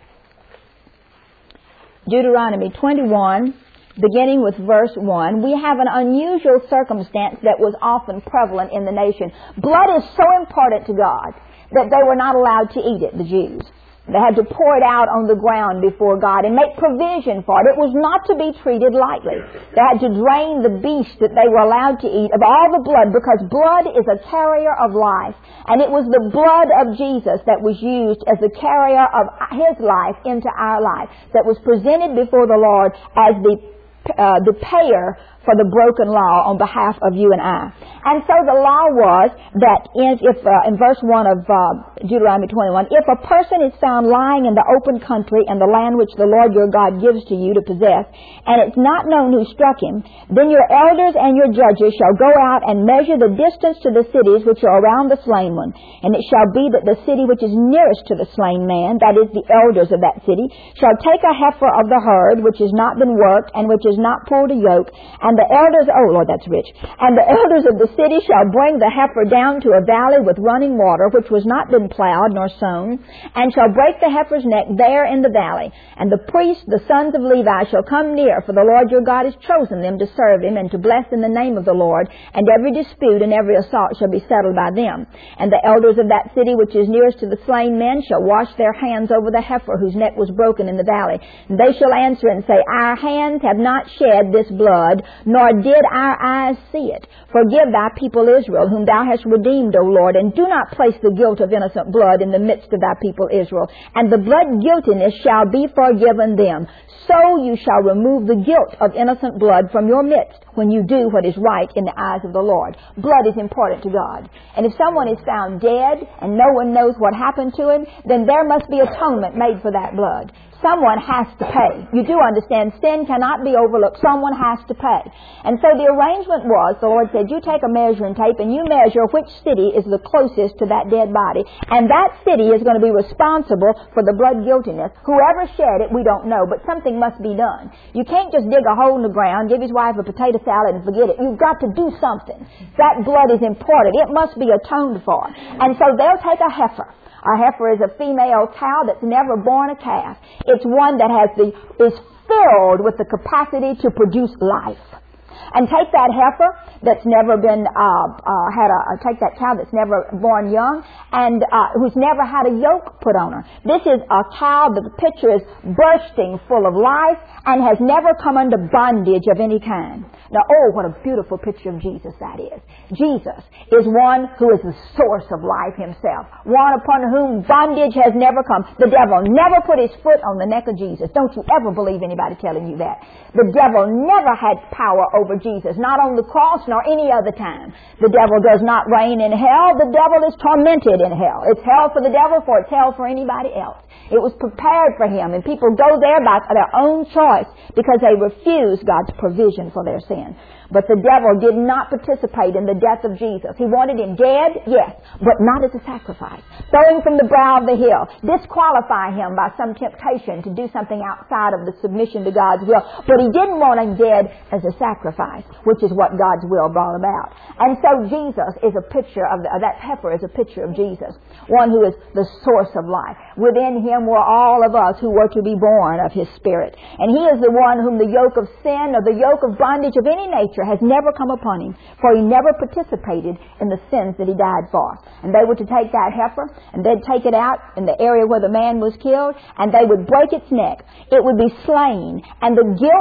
Deuteronomy twenty-one, beginning with verse one, we have an unusual circumstance that was often prevalent in the nation. Blood is so important to God that they were not allowed to eat it, the Jews. They had to pour it out on the ground before God and make provision for it. It was not to be treated lightly. They had to drain the beast that they were allowed to eat of all the blood, because blood is a carrier of life. And it was the blood of Jesus that was used as the carrier of His life into our life, that was presented before the Lord as the uh, the payer for the broken law on behalf of you and I. And so the law was that in, if, uh, in verse one of uh, Deuteronomy twenty-one, if a person is found lying in the open country and the land which the Lord your God gives to you to possess, and it's not known who struck him, then your elders and your judges shall go out and measure the distance to the cities which are around the slain one. And it shall be that the city which is nearest to the slain man, that is the elders of that city, shall take a heifer of the herd which has not been worked and which has not pulled a yoke, and the elders, oh Lord, that's rich, and the elders of the city shall bring the heifer down to a valley with running water, which was not been plowed nor sown, and shall break the heifer's neck there in the valley. And the priests, the sons of Levi, shall come near, for the Lord your God has chosen them to serve him and to bless in the name of the Lord, and every dispute and every assault shall be settled by them. And the elders of that city which is nearest to the slain men shall wash their hands over the heifer whose neck was broken in the valley. And they shall answer and say, Our hands have not shed this blood, nor did our eyes see it. Forgive thy people Israel, whom thou hast redeemed, O Lord, and do not place the guilt of innocent blood in the midst of thy people Israel. And the blood guiltiness shall be forgiven them. So you shall remove the guilt of innocent blood from your midst when you do what is right in the eyes of the Lord. Blood is important to God. And if someone is found dead and no one knows what happened to him, then there must be atonement made for that blood. Someone has to pay. You do understand, sin cannot be overlooked. Someone has to pay. And so the arrangement was, the Lord said, you take a measuring tape and you measure which city is the closest to that dead body. And that city is going to be responsible for the blood guiltiness. Whoever shed it, we don't know, but something must be done. You can't just dig a hole in the ground, give his wife a potato salad and forget it. You've got to do something. That blood is important. It must be atoned for. And so they'll take a heifer. A heifer is a female cow that's never born a calf. It's one that has the is filled with the capacity to produce life. And take that heifer that's never been uh, uh, had a uh, take that cow that's never born young and uh, who's never had a yoke put on her. This is a cow that the picture is bursting full of life and has never come under bondage of any kind. Now, oh, what a beautiful picture of Jesus that is. Jesus is one who is the source of life himself, one upon whom bondage has never come. The devil never put his foot on the neck of Jesus. Don't you ever believe anybody telling you that. The devil never had power over Jesus, not on the cross nor any other time. The devil does not reign in hell. The devil is tormented in hell. It's hell for the devil, for it's hell for anybody else. It was prepared for him, and people go there by their own choice because they refuse God's provision for their sin. But the devil did not participate in the death of Jesus. He wanted him dead, yes, but not as a sacrifice. Throw him from the brow of the hill. Disqualify him by some temptation to do something outside of the submission to God's will. But he didn't want him dead as a sacrifice, which is what God's will brought about. And so Jesus is a picture of, the, uh, that heifer is a picture of Jesus, one who is the source of life. Within him were all of us who were to be born of his Spirit. And he is the one whom the yoke of sin or the yoke of bondage of any nature has never come upon him, for he never participated in the sins that he died for. And they were to take that heifer, and they'd take it out in the area where the man was killed, and they would break its neck. It would be slain, and the guilt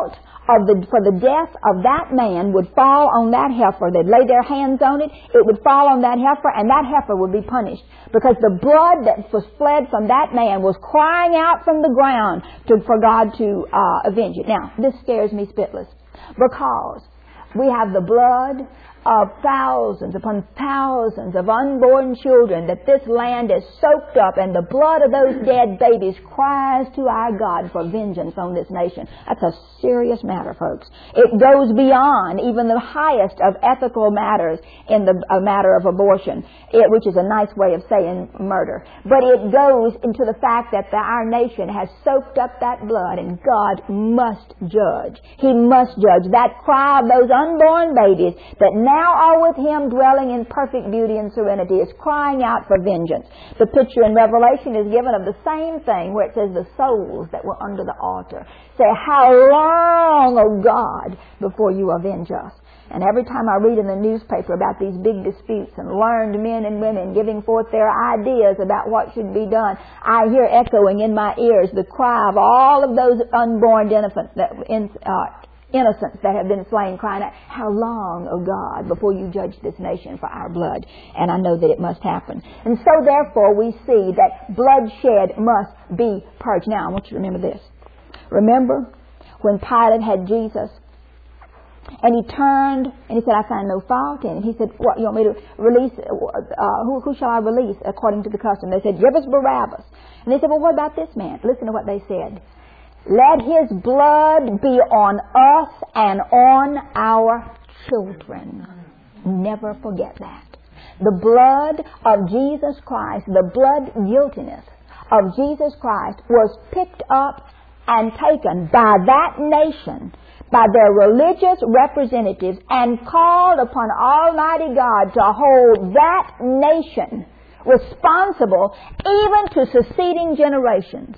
of the, for the death of that man would fall on that heifer. They'd lay their hands on it. It would fall on that heifer, and that heifer would be punished. Because the blood that was fled from that man was crying out from the ground to, for God to uh, avenge it. Now, this scares me spitless. Because we have the blood of thousands upon thousands of unborn children that this land is soaked up, and the blood of those dead babies cries to our God for vengeance on this nation. That's a serious matter, folks. It goes beyond even the highest of ethical matters in the uh, matter of abortion, it, which is a nice way of saying murder. But it goes into the fact that the, our nation has soaked up that blood, and God must judge. He must judge. That cry of those unborn babies that now Now are with Him dwelling in perfect beauty and serenity is crying out for vengeance. The picture in Revelation is given of the same thing where it says the souls that were under the altar say, how long, O God, before you avenge us? And every time I read in the newspaper about these big disputes and learned men and women giving forth their ideas about what should be done, I hear echoing in my ears the cry of all of those unborn infants that in, uh, innocents that have been slain, crying out, how long, O God, before you judge this nation for our blood? And I know that it must happen. And so therefore we see that bloodshed must be purged. Now I want you to remember this. Remember when Pilate had Jesus and he turned and he said, I find no fault in him. He said, what, you want me to release, uh, who, who shall I release according to the custom? They said, give us Barabbas. And they said, well, what about this man? Listen to what they said. Let his blood be on us and on our children. Never forget that. The blood of Jesus Christ, the blood guiltiness of Jesus Christ was picked up and taken by that nation, by their religious representatives, and called upon Almighty God to hold that nation responsible even to succeeding generations.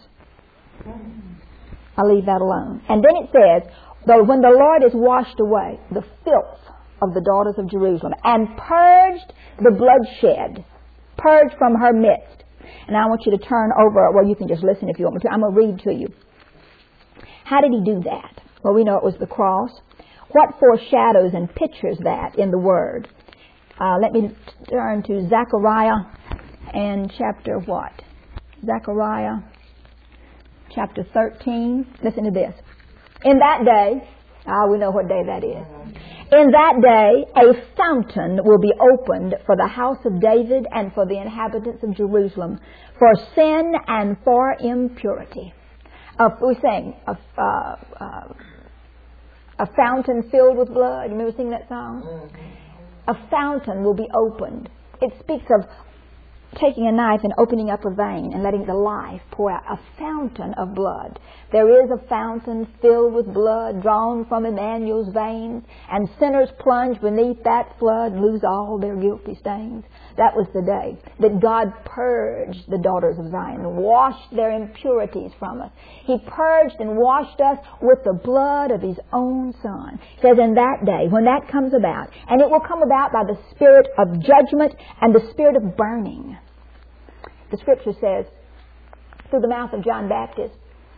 I'll leave that alone. And then it says, though when the Lord has washed away the filth of the daughters of Jerusalem and purged the bloodshed, purged from her midst. And I want you to turn over, well, you can just listen if you want me to. I'm going to read to you. How did he do that? Well, we know it was the cross. What foreshadows and pictures that in the Word? Uh, let me turn to Zechariah and chapter what? Zechariah chapter thirteen. Listen to this. In that day, ah, we know what day that is. In that day, a fountain will be opened for the house of David and for the inhabitants of Jerusalem, for sin and for impurity. Uh, we're saying a, uh, uh, a fountain filled with blood. You remember singing that song? A fountain will be opened. It speaks of taking a knife and opening up a vein and letting the life pour out. A fountain of blood. There is a fountain filled with blood drawn from Emmanuel's veins, and sinners plunge beneath that flood and lose all their guilty stains. That was the day that God purged the daughters of Zion and washed their impurities from us. He purged and washed us with the blood of His own Son. It says in that day, when that comes about, and it will come about by the spirit of judgment and the spirit of burning. The Scripture says, through the mouth of John Baptist,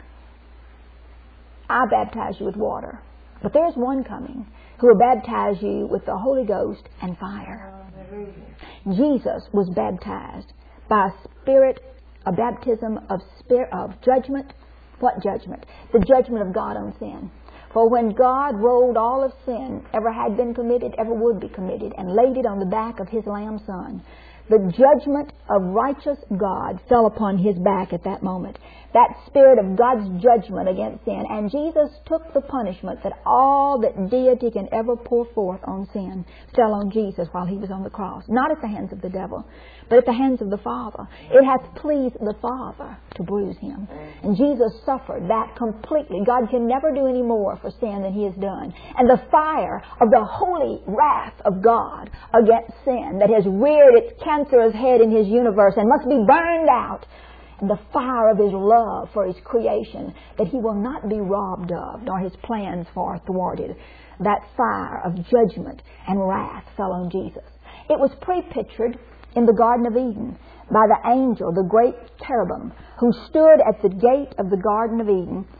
I baptize you with water, but there is one coming who will baptize you with the Holy Ghost and fire. Jesus was baptized by a spirit, a baptism of spirit of judgment. What judgment? The judgment of God on sin. For when God rolled all of sin, ever had been committed, ever would be committed, and laid it on the back of His Lamb Son, the judgment of righteous God fell upon His back at that moment. That spirit of God's judgment against sin. And Jesus took the punishment that all that deity can ever pour forth on sin fell on Jesus while He was on the cross. Not at the hands of the devil, but at the hands of the Father. It hath pleased the Father to bruise Him. And Jesus suffered that completely. God can never do any more for sin than He has done. And the fire of the holy wrath of God against sin that has reared its cancerous head in His universe and must be burned out, and the fire of His love for His creation that He will not be robbed of, nor His plans far thwarted. That fire of judgment and wrath fell on Jesus. It was pre-pictured in the Garden of Eden by the angel, the great cherubim, who stood at the gate of the Garden of Eden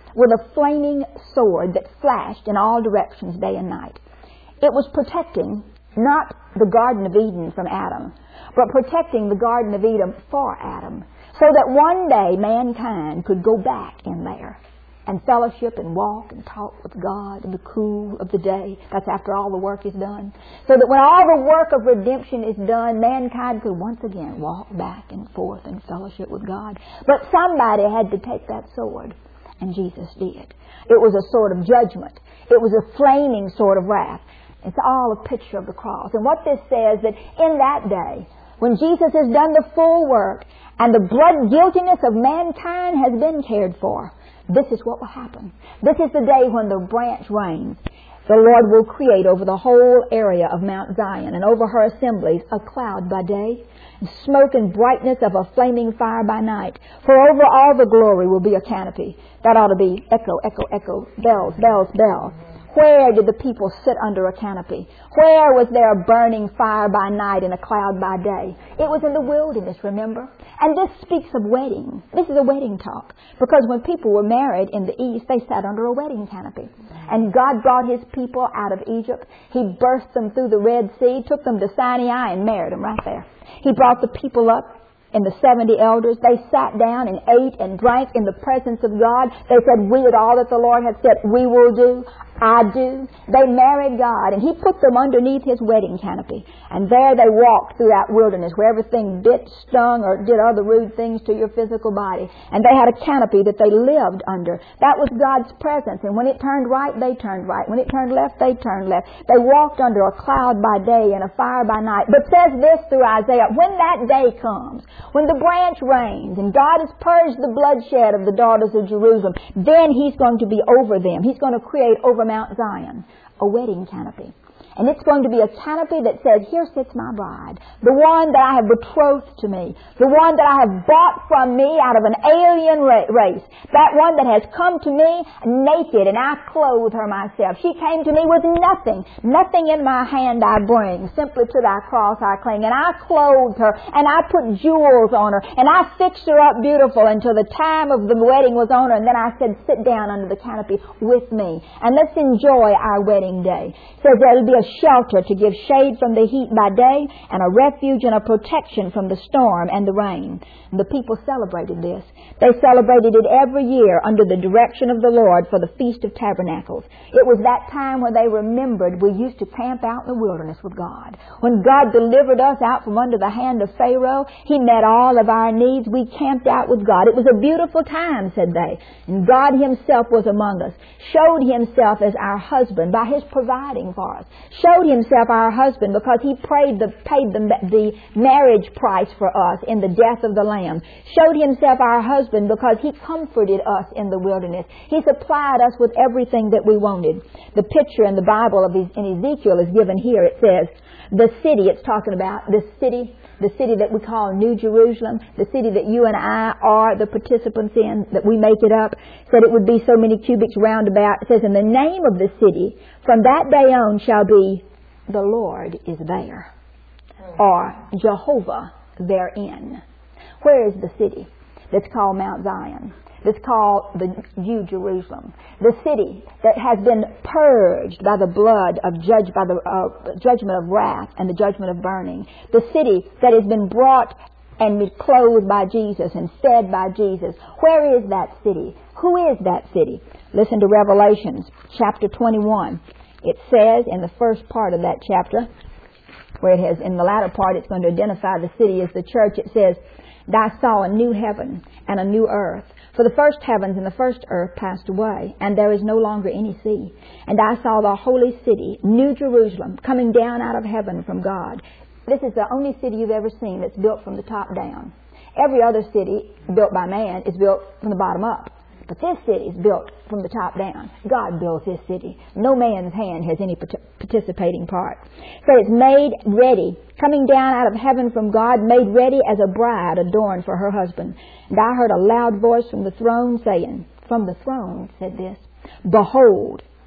with a flaming sword that flashed in all directions day and night. It was protecting not the Garden of Eden from Adam, but protecting the Garden of Eden for Adam, so that one day mankind could go back in there and fellowship and walk and talk with God in the cool of the day. That's after all the work is done. So that when all the work of redemption is done, mankind could once again walk back and forth in fellowship with God. But somebody had to take that sword, and Jesus did. It was a sword of judgment. It was a flaming sword of wrath. It's all a picture of the cross. And what this says, that in that day, when Jesus has done the full work and the blood guiltiness of mankind has been cared for, this is what will happen. This is the day when the branch reigns. The Lord will create over the whole area of Mount Zion and over her assemblies a cloud by day, smoke and brightness of a flaming fire by night. For over all the glory will be a canopy. That ought to be echo, echo, echo, bells, bells, bells. Where did the people sit under a canopy? Where was there a burning fire by night and a cloud by day? It was in the wilderness, remember? And this speaks of wedding. This is a wedding talk. Because when people were married in the East, they sat under a wedding canopy. And God brought His people out of Egypt. He burst them through the Red Sea, took them to Sinai and married them right there. He brought the people up in the seventy elders. They sat down and ate and drank in the presence of God. They said, we did all that the Lord had said we will do. I do. They married God, and He put them underneath His wedding canopy. And there they walked through that wilderness where everything bit, stung, or did other rude things to your physical body. And they had a canopy that they lived under. That was God's presence. And when it turned right, they turned right. When it turned left, they turned left. They walked under a cloud by day and a fire by night. But says this through Isaiah, when that day comes, when the branch reigns and God has purged the bloodshed of the daughters of Jerusalem, then He's going to be over them. He's going to create over Mount Zion a wedding canopy. And it's going to be a canopy that says, here sits my bride, the one that I have betrothed to me, the one that I have bought from me out of an alien race, that one that has come to me naked, and I clothe her myself. She came to me with nothing, nothing in my hand I bring, simply to thy cross I cling, and I clothed her, and I put jewels on her, and I fixed her up beautiful until the time of the wedding was on her, and then I said, sit down under the canopy with me, and let's enjoy our wedding day. It says there'll be a shelter to give shade from the heat by day, and a refuge and a protection from the storm and the rain. And the people celebrated this. They celebrated it every year under the direction of the Lord for the Feast of Tabernacles. It was that time when they remembered we used to camp out in the wilderness with God. When God delivered us out from under the hand of Pharaoh, He met all of our needs. We camped out with God. It was a beautiful time, said they. And God Himself was among us, showed Himself as our husband by His providing for us, showed Himself our husband because He paid the, paid the, the marriage price for us in the death of the Lamb, showed Himself our husband because He comforted us in the wilderness. He supplied us with everything that we wanted. The picture in the Bible of in Ezekiel is given here. It says, the city, it's talking about the city, the city that we call New Jerusalem, the city that you and I are the participants in, that we make it up, said it would be so many cubits round about. It says, and the name of the city from that day on shall be, the Lord is there, or Jehovah therein. Where is the city that's called Mount Zion? That's called the New Jerusalem. The city that has been purged by the blood of judge, by the uh, judgment of wrath and the judgment of burning. The city that has been brought and been clothed by Jesus and fed by Jesus. Where is that city? Who is that city? Listen to Revelations chapter twenty-one. It says in the first part of that chapter, where it has, in the latter part, it's going to identify the city as the church. It says, I saw a new heaven and a new earth. For the first heavens and the first earth passed away, and there is no longer any sea. And I saw the holy city, New Jerusalem, coming down out of heaven from God. This is the only city you've ever seen that's built from the top down. Every other city built by man is built from the bottom up. But this city is built from the top down. God built this city. No man's hand has any participating part. So it's made ready, coming down out of heaven from God, made ready as a bride adorned for her husband. And I heard a loud voice from the throne saying, from the throne said this, behold,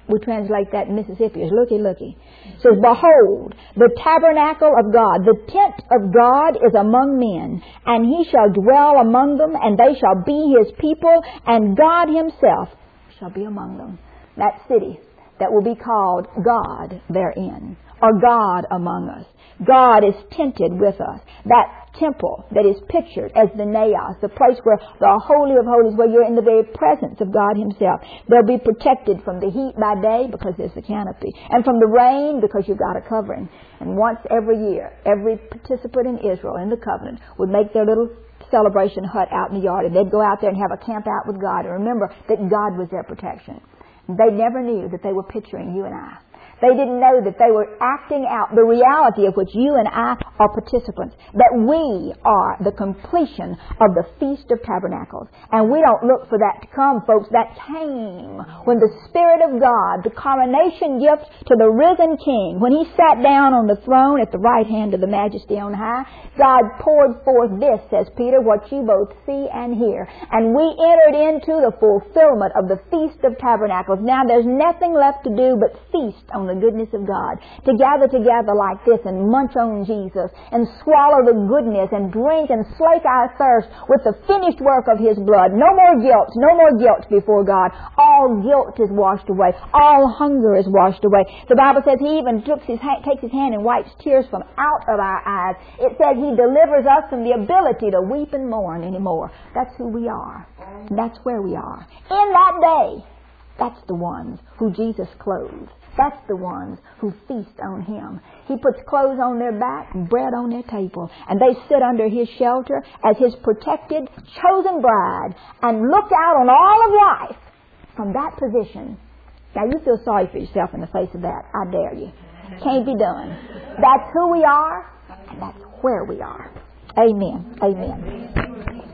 We translate that in Mississippi as looky, looky. It says, behold, the tabernacle of God, the tent of God is among men, and he shall dwell among them, and they shall be his people, and God himself shall be among them. That city that will be called God therein, or God among us. God is tented with us. That temple that is pictured as the naos, the place where the Holy of Holies, where you're in the very presence of God himself. They'll be protected from the heat by day because there's the canopy, and from the rain because you've got a covering. And once every year, every participant in Israel in the covenant would make their little celebration hut out in the yard, and they'd go out there and have a camp out with God and remember that God was their protection. They never knew that they were picturing you and I. They didn't know that they were acting out the reality of which you and I are participants, that we are the completion of the Feast of Tabernacles. And we don't look for that to come, folks. That came when the Spirit of God, the coronation gift to the risen King, when he sat down on the throne at the right hand of the Majesty on high, God poured forth this, says Peter, what you both see and hear. And we entered into the fulfillment of the Feast of Tabernacles. Now there's nothing left to do but feast on the goodness of God, to gather together like this and munch on Jesus and swallow the goodness and drink and slake our thirst with the finished work of his blood. No more guilt, no more guilt before God. All guilt is washed away. All hunger is washed away. The Bible says he even takes his, hand, takes his hand and wipes tears from out of our eyes. It says he delivers us from the ability to weep and mourn anymore. That's who we are. That's where we are. In that day, that's the ones who Jesus clothes. That's the ones who feast on him. He puts clothes on their back and bread on their table. And they sit under his shelter as his protected, chosen bride and look out on all of life from that position. Now you feel sorry for yourself in the face of that. I dare you. Can't be done. That's who we are, and that's where we are. Amen. Amen.